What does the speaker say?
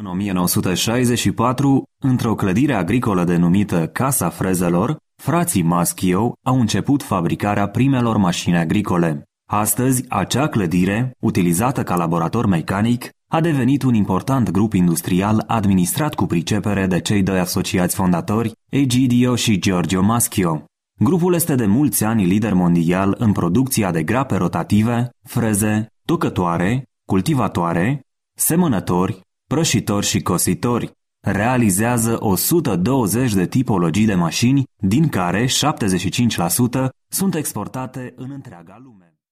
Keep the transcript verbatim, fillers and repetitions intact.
În o mie nouă sute șaizeci și patru, într-o clădire agricolă denumită Casa Frezelor, frații Maschio au început fabricarea primelor mașini agricole. Astăzi, acea clădire, utilizată ca laborator mecanic, a devenit un important grup industrial administrat cu pricepere de cei doi asociați fondatori, Egidio și Giorgio Maschio. Grupul este de mulți ani lider mondial în producția de grape rotative, freze, tocătoare, cultivatoare, semănători, prășitori și cositori. Realizează o sută douăzeci de tipologii de mașini, din care șaptezeci și cinci la sută sunt exportate în întreaga lume.